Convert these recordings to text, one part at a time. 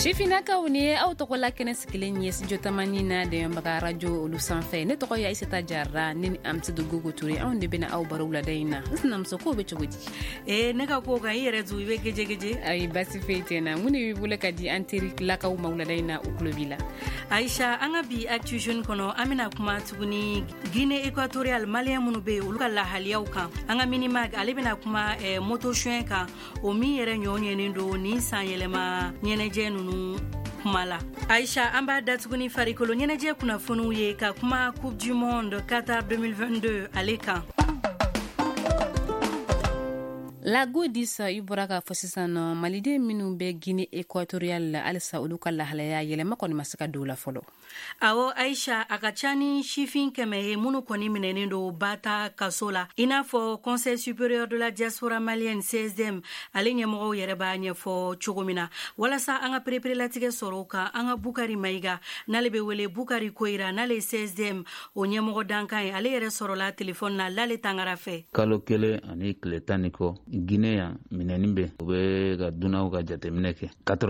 Shifinaka woni autokola kene sikilen yes jotamanina de mbaga radio lusanfe ne to ya iseta jarra ni amti du gugu turi on de bena aw barula dayna isnam so ko be chogodi ne ka ko ga yere zu be geje ay basi fetena muni wi bula kadi antirik laka u mawla dayna u klobila Aisha anga bi actuation kono amina kuma tuguni Guinée équatoriale malien munu be uluka la haliyaw kan anga minima ale bena kuma moto chuen kan o mi yere nyonye ndo ni sanyelema nyene jenu Mala. Aisha amba datuguni farikolo nyeneje kuna fonu ye ka kuma Coupe du Monde Qatar 2022 aleka. La godisa iboraka fosisano malide minu be Guinée équatoriale alisa uluka la halaya yele makoni masaka dola folo. Awo Aisha akachani shifin keme munu koni minenindo bata kasola inafo Conseil supérieur de la diaspora malienne CSDM alinye mo yereba nye fo chugumina wala sa anga prepare latige soroka anga Bukari Maiga nalebe wele Bukari Koira nale CSDM onye mo dankai ale yere sorola telefone na lale tangarafe kalo kele ani kletaniko Guinea minenimbe ube ga dunaw ga jatemineke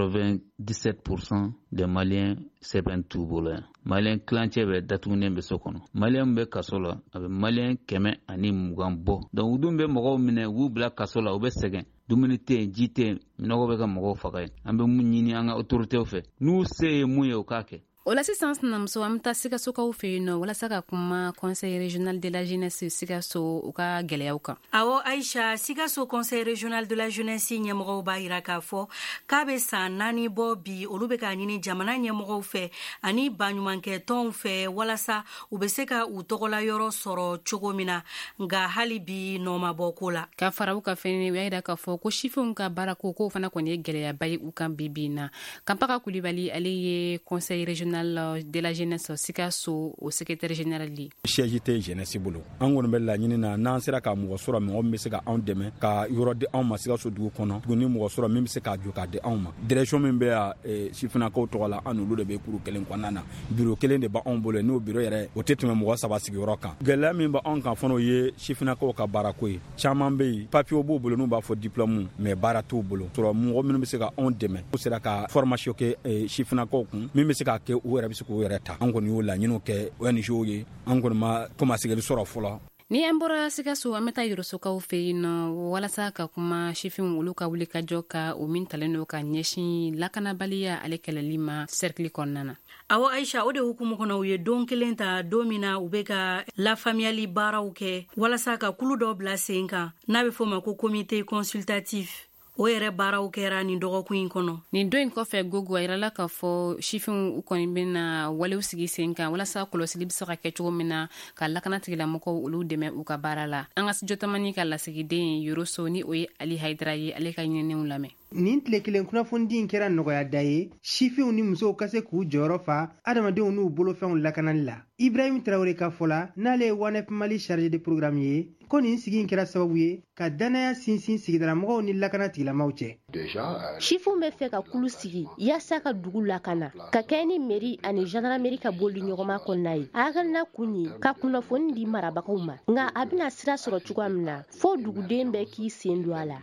97% des Maliens seben tubolo Malien clanche be datune be sokono Malien be kasola abe Malien keme ani mugambo donc udumbe mogo mine wu bla kasola obe segen dumunite jite minogo be ga mogo fakay ambe munyini anga autorité ofe nu se muye okake Ola assistance namso amta sika soka ufeino wala saka kuma conseil régional de la jeunesse sika so uka geleyauka Awo Aisha sika so conseil régional de la jeunesse nyemro ba iraka fo kabe sa nani bobi olubeka nyini jamana nyemro fe ani banyumanke ton fe wala sa ubeseka utokola yoro soro chogomina nga halibi no mabokola ka farauka feni yaida ka fo ko shifun ka barako ko fana ko ne geleya bayi ukan bibina kampaka kulibali aliye conseil régional de la jeunesse sikaso au secrétaire général li chejité jeunesse bolo angon bella nyini na nansira ka mo sura mi o misika on deme ka yoro de on masika so du kono duguni mo sura mi misika ju ka de on ma direction min be a sifuna ko to wala anu de be kuru kelen kwanana bureau kelen de ba on bolo no bureau yere o tetume mo saba sigi yoro kan gela min ba on kan fono ye sifuna ko ka barako yi chaman be papier bo bolo no ba fo diplôme mais barato bolo sura mo mi misika on deme o sera ka formation ke sifuna ko kun mi misika ke o yɛrɛ bɛ se k'o yɛrɛ ta an kɔni y'o laɲiniw kɛ ONG ye an kɔni ma commencé sɔrɔ fɔlɔ ni ambora sikaso ameta yurosoka ufeino walasa ka kuma shifin uluka wuli ka joka o min taleno ka nyeshin lakana baliya alekele lima cercle konnana Awo Aisha ode hukumu kono uye don kelenta domina ubeka la familiali barawke walasa ka kulu do bla senka nabe foma ko comité consultatif o yere baraw kera ni dogo kuin kono ni doin ko fe gogo irala ka fo shifin ukoni bena wale usigi senka wala sa kolosili bisaka ke chomina ka lakana tigila moko ulu deme uka barala anga jotamani ka la sigide yoroso ni oye Ali Haidara ye ale ka nyene ulame nin tile kelen kunnafoni kɛra nɔgɔya da ye sifinw ni musow ka se k'u jɔyɔrɔ fa adamadenw n'u bolofɛnw lakanali la Ibrahim Traoré ka fɔla n'ale ye WANEP Mali chargé de programme ye ko nin sigi kɛra sababu ye ka danaya sinsin sigidaramɔgɔw ni lakana tigilamaw cɛ sifinw bɛ fɛ ka kulu sigi yaasa ka dugu lakana ka kɛ ni mairie ani gendarmerie ka boli ɲɔgɔnma kɔnɔna ye a hakilina kun ye ka kunnafoni di marabagaw ma nka a bɛna sira sɔrɔ cogoya min na fo duguden bɛɛ k'i sen don a la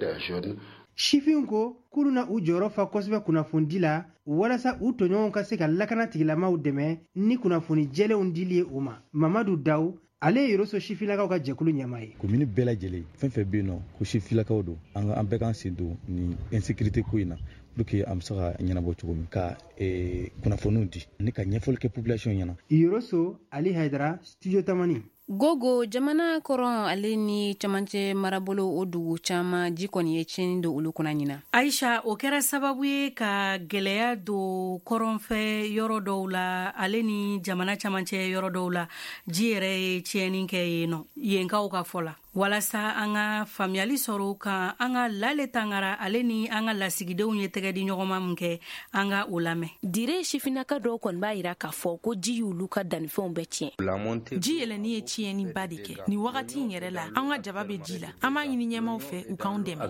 Shifin ko kulu na u jɔyɔrɔ fa kosɛbɛ kunnafoni la walasa u tɔɲɔgɔnw ka se ka lakana tigilamaw dɛmɛ ni kunnafoni jɛlenw dili ye o ma Mamadu Daw ale ye yoroso sifilakaw ka jɛkulu ɲɛma ye komini bɛɛ lajɛlen fɛn fɛn bɛ yen nɔ ko sifilakaw don an bɛɛ k'an sen don ni insécurité ko in na pour que an bɛ se ka ɲɛnabɔ cogo min ka kunnafoniw di ni ka ɲɛfɔli kɛ population ɲɛna yoroso Ali Haidara studio Tamani Gogo jamana koron ale ni chamance marabolo odugu chama jikoni ye cheni do ulu kuna nyina Aisha o kɛra sababu ye ka gɛlɛya do koronfɛ yɔrɔ dɔw la ale ni jamana chamance yɔrɔ dɔw la ji yɛrɛ ye tiɲɛni kɛ yen nɔ yenkaw ka fɔ la walasa an ka faamuyali sɔrɔ kan an ka lale tangara ale ni an ka lasigidenw ye tɛgɛ di ɲɔgɔnma min kɛ an ka o lamɛn dire sifinaka dɔw kɔni b'a yira k'a fɔ ko ji y'olu ka dannifɛnw bɛɛ tiɲɛ ji yɛlɛni ye tiɲɛni ba de kɛ ni wagati in yɛrɛ la an ka jaba bɛ ji la an b'a ɲini ɲɛmaw fɛ u k'anw dɛmɛ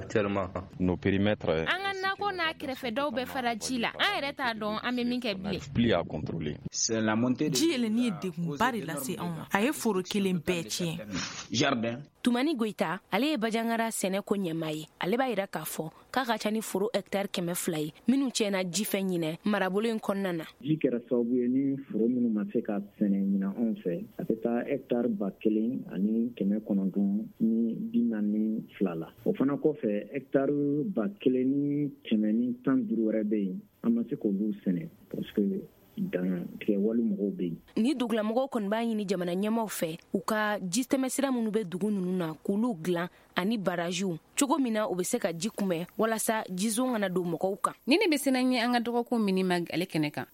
an ka nako n'a kɛrɛfɛ dɔw bɛ fara ji la an yɛrɛ t'a dɔn an bɛ min kɛ bilen ji yɛlɛni ye degunba de lase anw ma a ye foro kelen bɛɛ tiɲɛ Tumani Goita ale ye Bajangara sɛnɛ ko ɲɛmaa ye. Ale b'a yira k'a fɔ k'a ka ca ni foro hectare 100 ye minnu tiɲɛna jifɛ ɲinɛ marabolo in kɔnɔna na. Ji kɛra sababu ye ni foro minnu ma se ka sɛnɛ ɲina anw fɛ a bɛ taa hectare 1,000 ani 900 ni 42 la. O fana kɔfɛ hectare 1,000 ni 115 wɛrɛ bɛ yen an ma se k'olu sɛnɛ parce que dan tigɛ wali mɔgɔw bɛ yen. Ni dugulamɔgɔw kɔni b'a ɲini jamana ɲɛmaw fɛ u ka jitɛmɛsira minnu bɛ dugu ninnu na k'olu dilan ani barajiw cogo min na u bɛ se ka ji kunbɛn walasa jizo kana don mɔgɔw kan. Ni ne bɛ se n'an ye an ka dɔgɔkun Minimag ale kɛnɛ kan.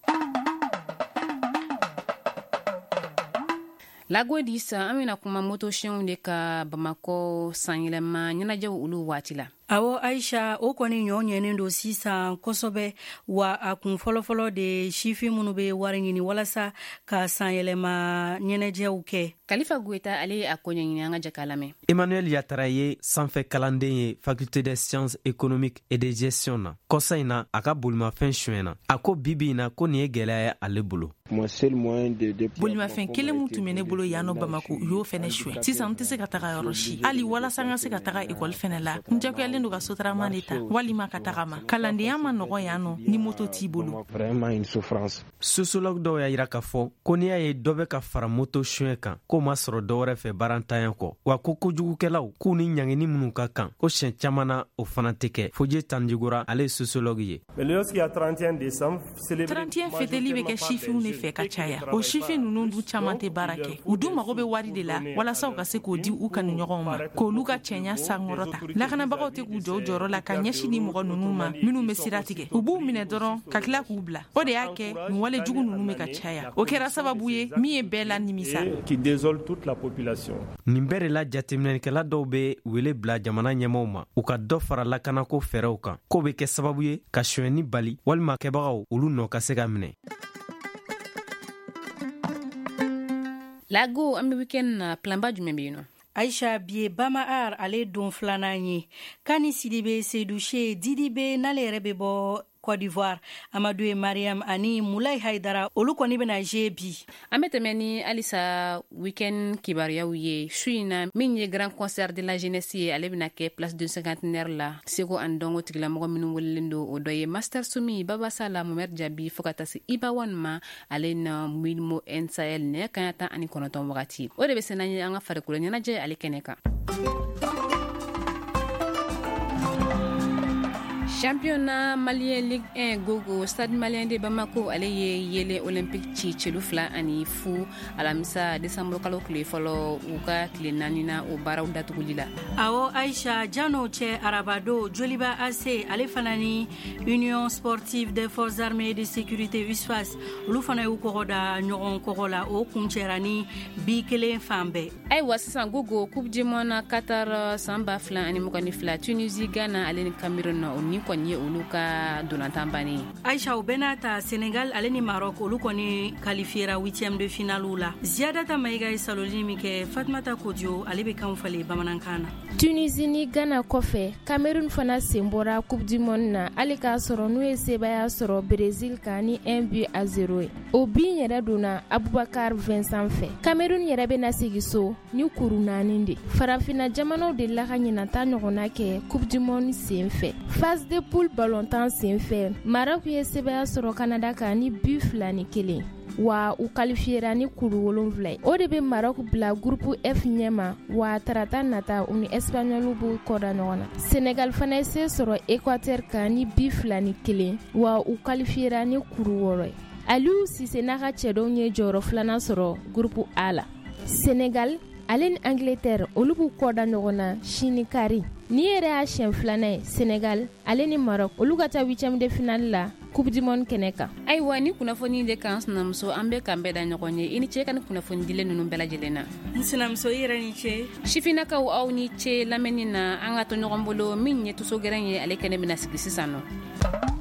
Lagodi sa an bɛna kuma motosiyɛnw de ka Bamakɔ sanyɛlɛma ɲɛnajɛw olu waati la. Awɔ Aisha o kɔni ɲɔ ɲɛnen don sisan kosɛbɛ wa a kun fɔlɔfɔlɔ de sifin minnu bɛ wari ɲini walasa ka sanyɛlɛma ɲɛnajɛw kɛ. Kalifa Goita ale a ko ɲɛɲini an ka jɛ k'a lamɛn. Emmanuel Yatara ye sanfɛ kalanden ye faculté des sciences économiques et de gestion na. Kɔsa in na a ka bolimafɛn suɲɛna. A ko bibi in na ko nin ye gɛlɛya ye ale bolo. Bolimafɛn kelen mun tun bɛ ne bolo yan nɔ Bamako u y'o fɛnɛ suɲɛ. Sisan n tɛ se ka taga yɔrɔ si. Hali walasa n ka se ka taga école fɛnɛ la n jagoyalen don ka sotarama de ta walima ka taga ma. Kalandenya ma nɔgɔ yan nɔ ni moto t'i bolo. Sociologue dɔw y'a yira k'a fɔ ko n'i y'a ye dɔ bɛ ka fara moto suɲɛ kan ko ma sɔrɔ dɔwɛrɛ fɛ barantanya kɔ wa ko kojugukɛlaw k'u ni ɲangini minnu ka kan ko siɲɛ caman na o fana tɛ kɛ. Fodje Tandjigora ale ye sociologue ye. 31 fêteli bɛ kɛ sifinw de fɛ ka caya. O sifin ninnu dun caman tɛ baara kɛ. U dun mago bɛ wari de la walasa u ka se k'o di u kanuɲɔgɔnw ma k'olu ka cɛɲa sankɔrɔta. Lakanabagaw tɛ k'u jɔ jɔyɔrɔ la ka ɲɛsin ni mɔgɔ ninnu ma minnu bɛ sira tigɛ. U b'u minɛ dɔrɔn ka tila k'u bila. O de y'a kɛ nin wale jugu ninnu bɛ ka caya. O kɛra sababu ye min ye bɛɛ la nimisa. Nin bɛɛ de la jateminɛlikɛla dɔw bɛ wele bila jamana ɲɛmaw ma u ka dɔ fara lakanako fɛɛrɛw kan k'o bɛ kɛ sababu ye ka suɲɛni bali walima kɛbagaw olu nɔ ka se ka minɛ. Lago an bɛ weekend na planba jumɛn bɛ yen nɔ? Aisha Bie Bamaar ale don filanan ye Kani Sidibe Seydou She Didibe n'ale yɛrɛ bɛ bɔ Côte d'Ivoire Amadou Mariam ani Moulay Haidara olu kɔni bɛna jouer bi. An bɛ tɛmɛ ni halisa weekend kibaruyaw ye su in na min ye grand concert de la jeunesse ye ale bɛna kɛ place du cinquantenaire la Seko ani dɔnko tigilamɔgɔ minnu welelen don o dɔ ye Master Sumi Baba Sala Mohamed Jabi fo ka taa se Ibawan ma ale na Milmo Nsahel ne kaɲa 19 wagati. O de bɛ se n'an ye an ka farikolo ɲɛnajɛ ale kɛnɛ kan. Championnat malien Ligue 1 gogo Stade malien de Bamako ale ye yele olympique ci celu fila ani fu alamisa décembre kalo kile fɔlɔ u ka kile 4 na o baaraw datuguli la. Awo Aisha Jano cɛ Arabado Joliba AC ale fana ni Union sportive des forces armées et de sécurité USFAS olu fana y'u kɔgɔ da ɲɔgɔn kɔgɔ la o kun cɛra ni bi kelen fan bɛɛ. Ayiwa sisan gogo coupe du monde Qatar san 2022 Tunisie Ghana ale ni Cameroun o ni kɔni ye olu ka dolantan bannen. Aisha o bɛna ta Senegal ale ni Maroc olu kɔni qualifiera 8e de finale la. Ziadata Maïga ye saloli min kɛ Fatumata Kodio ale bɛ kan falen bamanankan na. Tunisie ni Ghana kɔfɛ Cameroun fana sen bɔra coupe du monde na ale k'a sɔrɔ n'u ye sebaya sɔrɔ Brésil kan ni 1-0 ye. O bin yɛrɛ donna Abubakar Vincent fɛ. Cameroun yɛrɛ bɛna segin so ni kuru 4 de. Farafina jamanaw de la ka ɲinata ɲɔgɔnna kɛ coupe du monde sen fɛ. Phase de poule ballontan sen fɛ Maroc ye sebaya sɔrɔ Canada kan ni but 2-1 wa u qualifiera ni kuru 7 o de bɛ Maroc bila groupe F ɲɛma wa tarata nata u ni Espagnol b'u kɔda ɲɔgɔn na. Senegal fana ye se sɔrɔ Équateur kan ni but 2-1 wa u qualifiera ni kuru 6 Aliou Cissé n'a ka cɛdɔw ye jɔyɔrɔ 2nan sɔrɔ groupe A la. Senegal ale ni Angleterre olu b'u kɔda ɲɔgɔn na sini kari. Ni yɛrɛ y'a siɲɛ 2nan ye Senegal ale ni Maroc olu ka taa 8e de finale la coupe du monde kɛnɛ kan. Ayiwa ni kunnafoni de kan sinamuso an bɛ kan bɛɛ da ɲɔgɔn ye i ni ce ka ni kunnafoni dilen ninnu bɛɛ lajɛlen na. Sinamuso i yɛrɛ ni ce. Sifinakaw aw ni ce lamɛnni na an ka to ɲɔgɔn bolo min ye tuso gɛrɛn ye ale kɛnɛ bɛna sigi sisan nɔ.